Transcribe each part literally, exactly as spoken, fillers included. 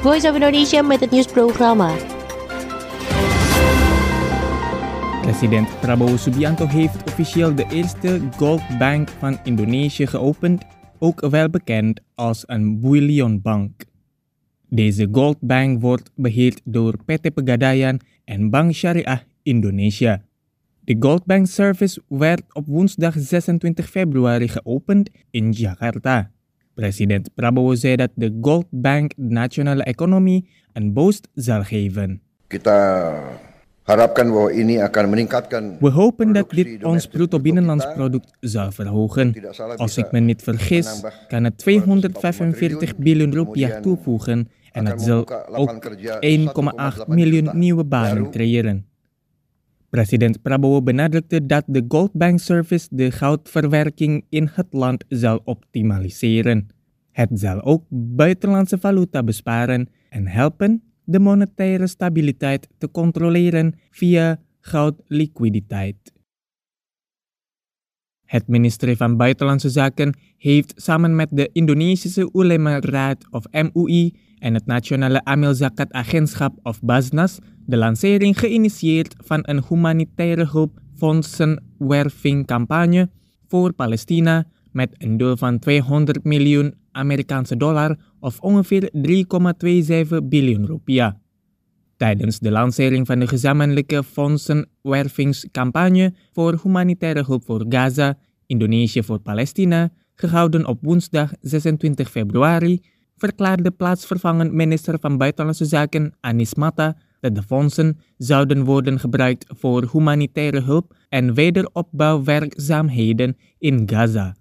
Voice of Indonesia met het nieuwsprogramma. President Prabowo Subianto heeft officieel de eerste Gold Bank van Indonesië geopend, ook wel bekend als een bullionbank. Deze Gold Bank wordt beheerd door P T Pegadaian en Bank Syariah Indonesia. De Gold Bank Service werd op woensdag zesentwintig februari geopend in Jakarta. President Prabowo zei dat de Gold Bank de nationale economie een boost zal geven. Kita harapkan bahwa ini akan meningkatkan. We hopen dat dit ons bruto binnenlands product zal verhogen. Als ik me niet vergis, kan het tweehonderdvijfenveertig biljoen rupiah toevoegen en het zal ook één komma acht miljoen nieuwe banen creëren. President Prabowo benadrukte dat de Gold Bank Service de goudverwerking in het land zal optimaliseren. Het zal ook buitenlandse valuta besparen en helpen de monetaire stabiliteit te controleren via goudliquiditeit. Het ministerie van Buitenlandse Zaken heeft samen met de Indonesische Ulema Raad of M U I en het Nationale Amil Zakat Agentschap of Basnas de lancering geïnitieerd van een humanitaire hulpfondsenwervingcampagne voor Palestina met een doel van tweehonderd miljoen Amerikaanse dollar of ongeveer drie komma zevenentwintig biljoen rupiah. Tijdens de lancering van de gezamenlijke fondsenwervingscampagne voor humanitaire hulp voor Gaza, Indonesië voor Palestina, gehouden op woensdag zesentwintig februari, verklaarde plaatsvervangend minister van Buitenlandse Zaken Anies Mata dat de fondsen zouden worden gebruikt voor humanitaire hulp en wederopbouwwerkzaamheden in Gaza.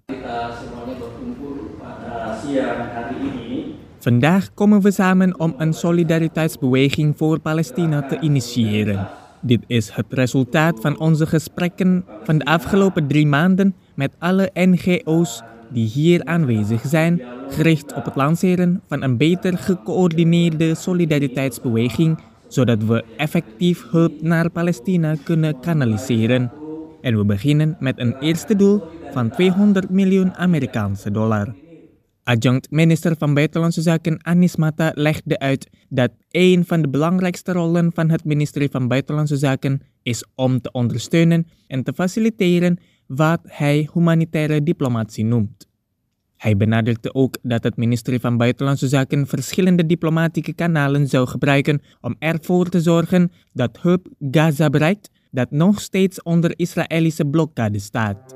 Vandaag komen we samen om een solidariteitsbeweging voor Palestina te initiëren. Dit is het resultaat van onze gesprekken van de afgelopen drie maanden met alle N G O's die hier aanwezig zijn, gericht op het lanceren van een beter gecoördineerde solidariteitsbeweging, zodat we effectief hulp naar Palestina kunnen kanaliseren. En we beginnen met een eerste doel van tweehonderd miljoen Amerikaanse dollar. Adjunct minister van Buitenlandse Zaken Anies Mata legde uit dat een van de belangrijkste rollen van het ministerie van Buitenlandse Zaken is om te ondersteunen en te faciliteren wat hij humanitaire diplomatie noemt. Hij benadrukte ook dat het ministerie van Buitenlandse Zaken verschillende diplomatieke kanalen zou gebruiken om ervoor te zorgen dat hulp Gaza bereikt dat nog steeds onder Israëlische blokkade staat.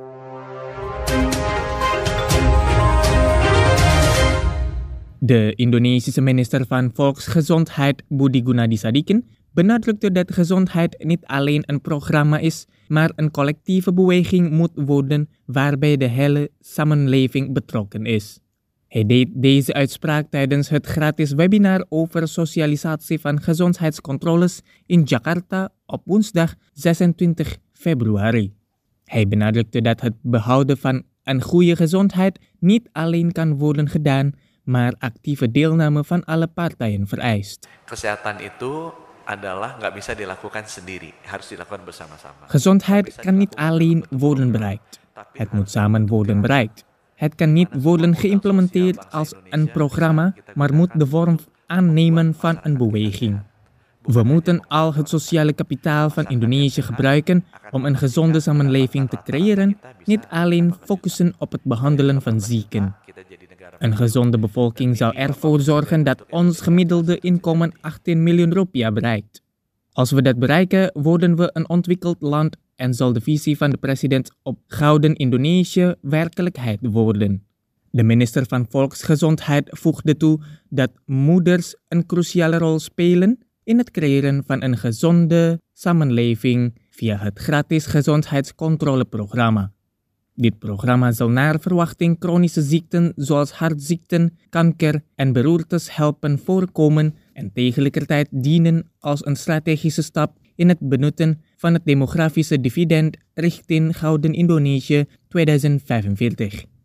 De Indonesische minister van Volksgezondheid Budi Gunadi Sadikin benadrukte dat gezondheid niet alleen een programma is, maar een collectieve beweging moet worden waarbij de hele samenleving betrokken is. Hij deed deze uitspraak tijdens het gratis webinar over socialisatie van gezondheidscontroles in Jakarta op woensdag zesentwintig februari. Hij benadrukte dat het behouden van een goede gezondheid niet alleen kan worden gedaan, maar actieve deelname van alle partijen vereist. Kesehatan itu adalah nggak bisa dilakukan sendiri, harus dilakukan bersama-sama. Gezondheid kan niet alleen worden bereikt. Het moet samen worden bereikt. Het kan niet worden geïmplementeerd als een programma, maar moet de vorm aannemen van een beweging. We moeten al het sociale kapitaal van Indonesië gebruiken om een gezonde samenleving te creëren, niet alleen focussen op het behandelen van zieken. Een gezonde bevolking zal ervoor zorgen dat ons gemiddelde inkomen achttien miljoen rupiah bereikt. Als we dat bereiken, worden we een ontwikkeld land en zal de visie van de president op Gouden Indonesië werkelijkheid worden. De minister van Volksgezondheid voegde toe dat moeders een cruciale rol spelen in het creëren van een gezonde samenleving via het gratis gezondheidscontroleprogramma. Dit programma zal naar verwachting chronische ziekten zoals hartziekten, kanker en beroertes helpen voorkomen en tegelijkertijd dienen als een strategische stap in het benutten van het demografische dividend richting Gouden Indonesië tweeduizend vijfenveertig.